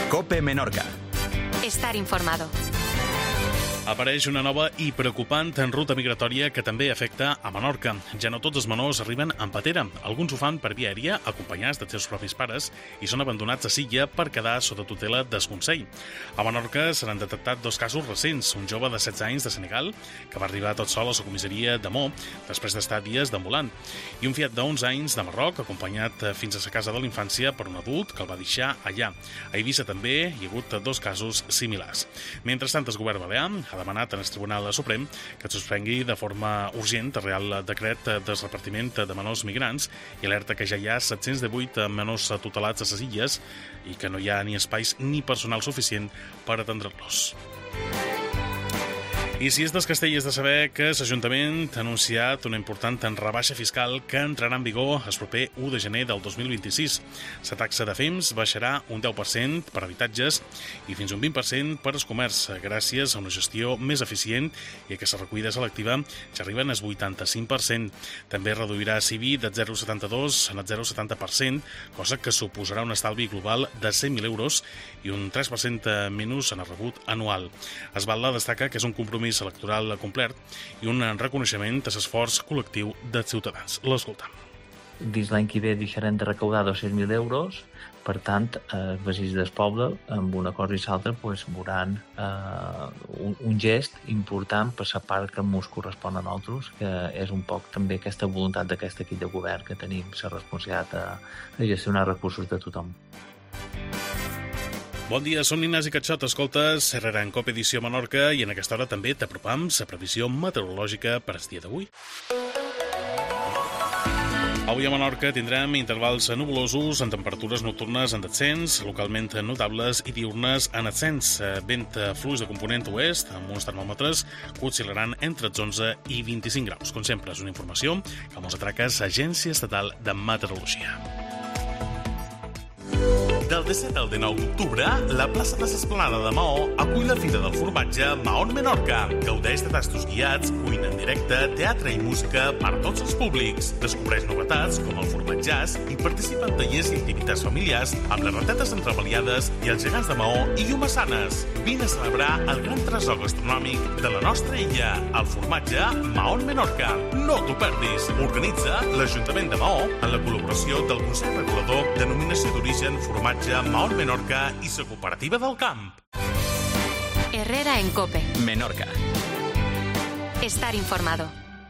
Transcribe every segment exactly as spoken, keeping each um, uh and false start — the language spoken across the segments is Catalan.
COPE Menorca. Estar informado. Apareix una nova i preocupant ruta migratòria que també afecta a Menorca. Ja no tots els menors arriben en patera. Alguns ho fan per via aèria, acompanyats dels seus propis pares, i són abandonats a Silla per quedar sota tutela del Consell. A Menorca se n'han detectat dos casos recents. Un jove de setze anys de Senegal, que va arribar tot sol a la comissaria de Mo, després d'estar dies d'ambulant, i un fiat d'onze anys de Marroc, acompanyat fins a la casa de la infància per un adult que el va deixar allà. A Eivissa també hi ha hagut dos casos similars. Mentrestant, el govern balear ha demanat al Tribunal Suprem que es suspengui de forma urgent el Real Decret del repartiment de menors migrants i alerta que ja hi ha set-cents divuit menors tutelats a les illes i que no hi ha ni espais ni personal suficient per atendre-los. I si és dels castells de saber que l'Ajuntament ha anunciat una important rebaixa fiscal que entrarà en vigor el proper u de gener del dos mil vint-i-sis. La taxa de F I M S baixarà un deu per cent per habitatges i fins un vint per cent per al comerç, gràcies a una gestió més eficient i a que la recollida selectiva ja arriben al vuitanta-cinc per cent. També reduirà C I B I del zero coma setanta-dos al zero coma setanta per cent, cosa que suposarà un estalvi global de cent mil euros i un tres per cent menys en el rebut anual. Es Batlle destaca que és un compromís electoral complet i un reconeixement de l'esforç col·lectiu dels ciutadans. L'escoltam. Dins l'any que ve deixarem de recaudar dos-cents mil euros, per tant, els veïns del poble, amb una cosa i l'altra, pues, veuran eh, un, un gest important per la part que ens correspon a nosaltres, que és un poc també aquesta voluntat d'aquest equip de govern que tenim la responsabilitat de gestionar recursos de tothom. Bon dia, som Ignasi Catxot, escoltes Herrera en COPE Edició Menorca i en aquesta hora també t'apropam la previsió meteorològica per al dia d'avui. Avui a Menorca tindrem intervals nuvolosos amb temperatures nocturnes en descens, localment notables i diurnes en ascens. Vent fluix de component oest amb uns termòmetres que oscil·laran entre els onze i vint-i-cinc graus. Com sempre, és una informació que mos atraca l'Agència Estatal de Meteorologia. Del disset al dinou d'octubre, la plaça de l'Esplanada de Maó acull la Fira del Formatge Mahón Menorca. Gaudeix de tastos guiats, cuina en directe, teatre i música per tots els públics. Descobreix novetats com el formatjàs i participa en tallers i activitats familiars amb les ratetes entremaliades i els gegants de Maó i Llumassanes. Vine a celebrar el gran tresor gastronòmic de la nostra illa, el formatge Mahón Menorca. No t'ho perdis. Organitza l'Ajuntament de Maó en la col·laboració del Consell Regulador Denominació d'Origen Formatge Mahón Menorca i la Cooperativa del Camp. Herrera en COPE. Menorca. Estar informado.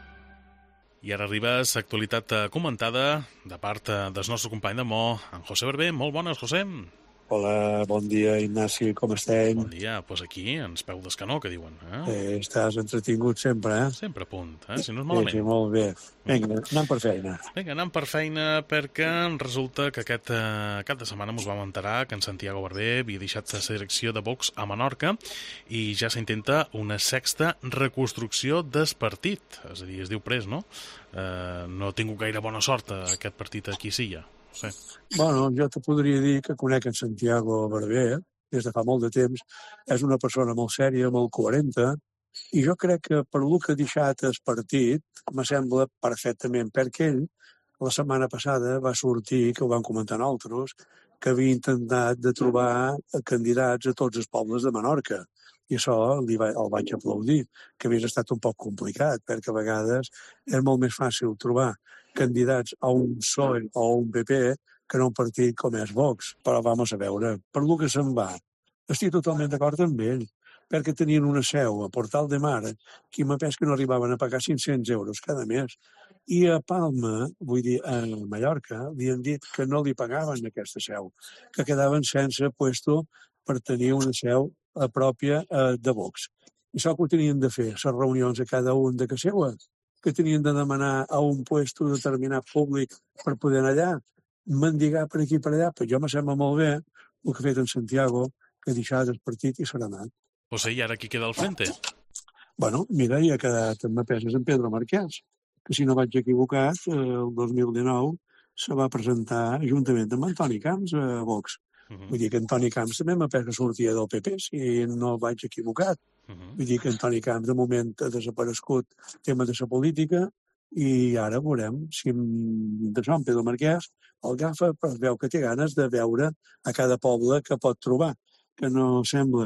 I ara arriba l'actualitat comentada de part del nostre company de Mo, en José Barber. Molt bones, José. Hola, bon dia, Ignasi, com estem? Bon dia, doncs pues aquí, ens peu d'escanó, que diuen. Eh? Eh, estàs entretingut sempre, eh? Sempre a punt, eh? Si no és malament. Sí, sí, molt bé. Vinga, anem per feina. Vinga, anem per feina perquè resulta que aquest eh, cap de setmana ens vam enterar que en Santiago Barber havia deixat la direcció de Vox a Menorca i ja s'intenta una sexta reconstrucció del partit. És a dir, es diu pres, no? Eh, no ha tingut gaire bona sort aquest partit aquí a Silla. Sí. Bueno, jo te podria dir que conec en Santiago Barber des de fa molt de temps. És una persona molt sèria, molt coherenta, i jo crec que per el que ha deixat el partit me sembla perfectament, perquè ell la setmana passada va sortir, que ho van comentar nosaltres, que havia intentat de trobar candidats a tots els pobles de Menorca. I això li va, el vaig aplaudir, que havia estat un poc complicat, perquè a vegades és molt més fàcil trobar candidats a un P S O E o a un P P que no un partit com és Vox. Però vamos a veure, per lo que se'n va, estic totalment d'acord amb ell, perquè tenien una seu a Portal de Mar, que m'apès que no arribaven a pagar cinc-cents euros cada mes. I a Palma, vull dir, a Mallorca, li han dit que no li pagaven aquesta seu, que quedaven sense puesto per tenir una seu pròpia eh, de Vox. I això que ho tenien de fer, les reunions a cada un de casa seva, que tenien de demanar a un puesto determinat públic per poder anar allà, mendigar per aquí i per allà, però jo me sembla molt bé el que ha fet en Santiago, que ha deixat el partit i s'ha anat. O sigui, i ara qui queda al frente? Bueno, mira, hi ha quedat amb peses en Pedro Marquès, que si no vaig equivocat, el dos mil dinou se va presentar juntament amb Antoni Camps a Vox. Uh-huh. Vull dir que Antoni Camps també m'apès que sortia del P P, si no vaig equivocat. Uh-huh. Vull dir que Antoni Camps de moment ha desaparegut el tema de la política i ara veurem si de Sant Pedro Marquès el agafa, però es veu que té ganes de veure a cada poble que pot trobar. que no sembla...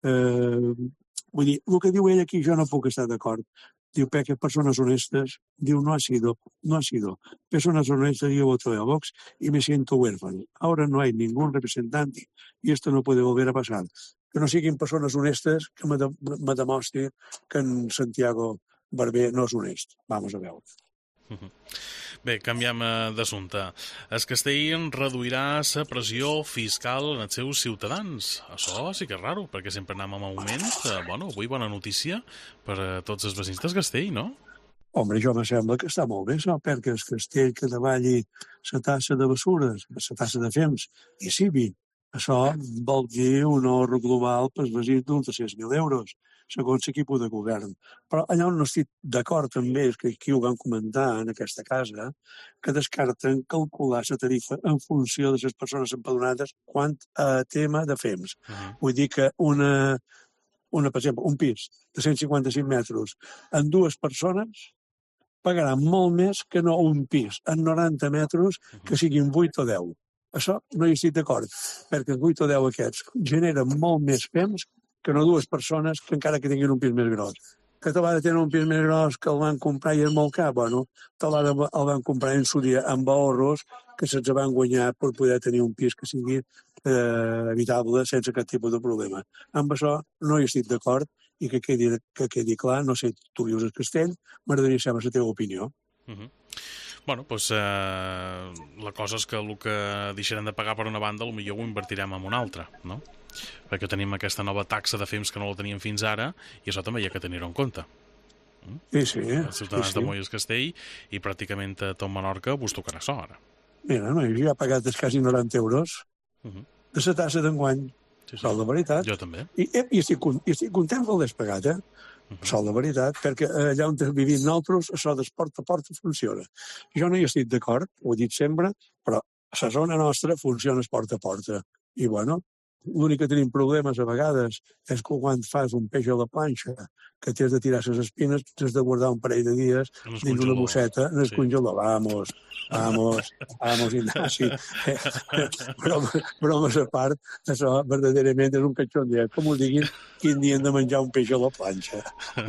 Eh, vull dir, el que diu ell aquí jo no puc estar d'acord. Diu, perquè personas honestas, diu, no ha sido, no ha sido. Personas honestas, yo voto a Vox y me siento huérfano. Ahora no hay ningún representante y esto no puede volver a pasar. Que no siguin persones honestes que me, de, me demostri que en Santiago Barber no és honest. Vamos a veure. Uh-huh. Bé, canviem d'assumpte. El Castell reduirà la pressió fiscal en els seus ciutadans. Això sí que és raro, perquè sempre anem amb augment. Eh, bueno, avui bona notícia per a tots els veïns del Castell, no? Home, jo me sembla que està molt bé, això, perquè el Castell que davalli la tassa de bessures, la tassa de fems i civi, això vol dir un ahorro global per als veïns d'uns tres-cents mil euros, segons l'equip de govern. Però allà on no estic d'acord també és que aquí ho van comentar en aquesta casa, que descarten calcular la tarifa en funció de les persones empadronades quant a tema de fems. Uh-huh. Vull dir que una, una, per exemple, un pis de cent cinquanta-cinc metres en dues persones pagarà molt més que no un pis en noranta metres que siguin vuit o deu. Això no hi estic d'acord, perquè els vuit o deu aquests generen molt més fems que no dues persones que encara que tinguin un pis més gros. Que te va de tenir un pis més gros que el van comprar i és molt car, bueno, te el van comprar en su dia amb ahorros que se'ls van guanyar per poder tenir un pis que sigui eh, habitable sense cap tipus de problema. Amb això no hi estic d'acord i que quedi, que quedi clar, no sé, tu vius al Castell, m'agradaria saber la teva opinió. Uh-huh. Bueno, doncs eh, la cosa és que el que deixarem de pagar per una banda potser ho invertirem en una altra, no? Perquè tenim aquesta nova taxa de fems que no la teníem fins ara i això també hi ha que tenir-ho en compte. Mm? Sí, sí. Els ciutadans sí, sí. de Molles Castell i pràcticament a tot Menorca vos tocarà això ara. Mira, no, jo ja he pagat quasi noranta euros uh-huh. de la tassa d'enguany. Sí, sí. Sol de veritat. Jo també. I, i, estic, i estic content pel despegat, eh? Uh-huh. Sol de veritat, perquè allà on vivim nosaltres, això de porta a porta funciona. Jo no hi estic d'acord, ho he dit sempre, però a la zona nostra funciona es porta a porta. I, bueno, l'únic que tenim problemes a vegades és que quan fas un peix a la planxa que t'has de tirar les espines, t'has de guardar un parell de dies dins una bosseta en el sí. congelador. Vamos, vamos, vamos, Ignasi. Bromes, bromes a part, això verdaderament és un cachondeo. Com ho diguin, quin dia hem de menjar un peix a la planxa.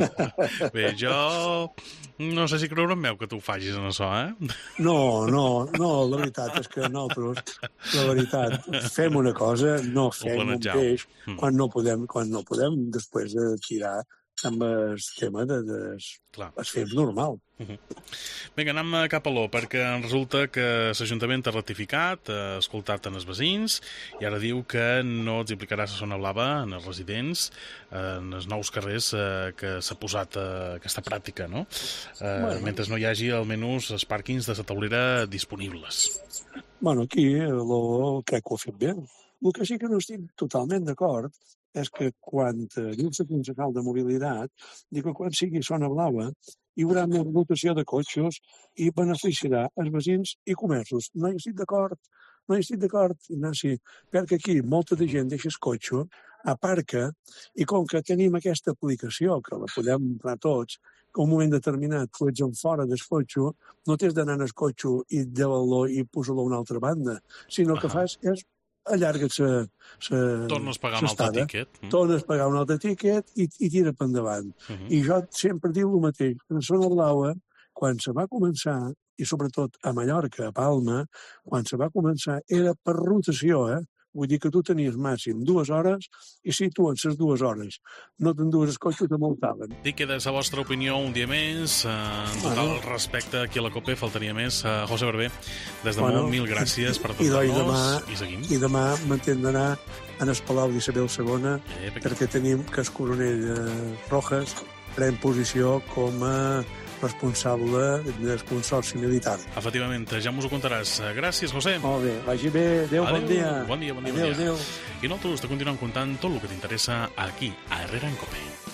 Bé, jo no sé si creure en meu que tu ho facis en això, eh? No, no, no, la veritat és que nosaltres, la veritat, fem una cosa, no fem un peix mm. quan no podem, quan no podem després de tirar amb el tema de, de, de es fems normal. Uh-huh. Vinga, anem cap a l'O, perquè resulta que l'Ajuntament ha ratificat, ha escoltat en els veïns, i ara diu que no els implicarà la zona blava en els residents, en els nous carrers eh, que s'ha posat eh, aquesta pràctica, no? Eh, bueno. Mentre no hi hagi almenys els pàrquings de la taulera disponibles. Bueno, aquí l'O crec que ho ha fet bé. El que sí que no estic totalment d'acord és que quan diu la concejal de mobilitat, diu que quan sigui zona blava hi haurà més rotació de cotxes i beneficiarà els veïns i comerços. No hi estic d'acord, no hi estic d'acord, Ignasi, perquè aquí molta de gent deixa el cotxe, aparca, i com que tenim aquesta aplicació, que la podem emprar tots, que un moment determinat tu ets en fora del cotxe, no t'has d'anar en el cotxe i llevar-lo i posar-lo a una altra banda, sinó que fas és allarga't sa, sa, tornes a pagar un altre tíquet. Mm. Tornes a pagar un altre tíquet i, i tira per endavant. Uh-huh. I jo sempre diu el mateix. En zona blava, quan se va començar, i sobretot a Mallorca, a Palma, quan se va començar, era per rotació, eh? Vull dir que tu tenies màxim dues hores i si tu en les dues hores no t'endues el cotxe, te multaven. Dic que des la vostra opinió un dia més, eh, en total bueno. respecte aquí a la COPE, faltaria més. Uh, José Barber, des de bueno, molt, mil gràcies per atendre-nos i seguim. I demà m'entén d'anar en el Palau d'Isabel segona eh, perquè tenim que el coronel eh, Rojas pren posició com a responsable del Consorci Militar. Efectivament, ja mos ho contaràs. Gràcies, José. Molt bé, vagi bé. Adéu, adéu, bon dia. Bon dia, bon dia. Adéu, bon dia. adéu. I nosaltres te continuem contant tot el que t'interessa aquí, a Herrera en Cope.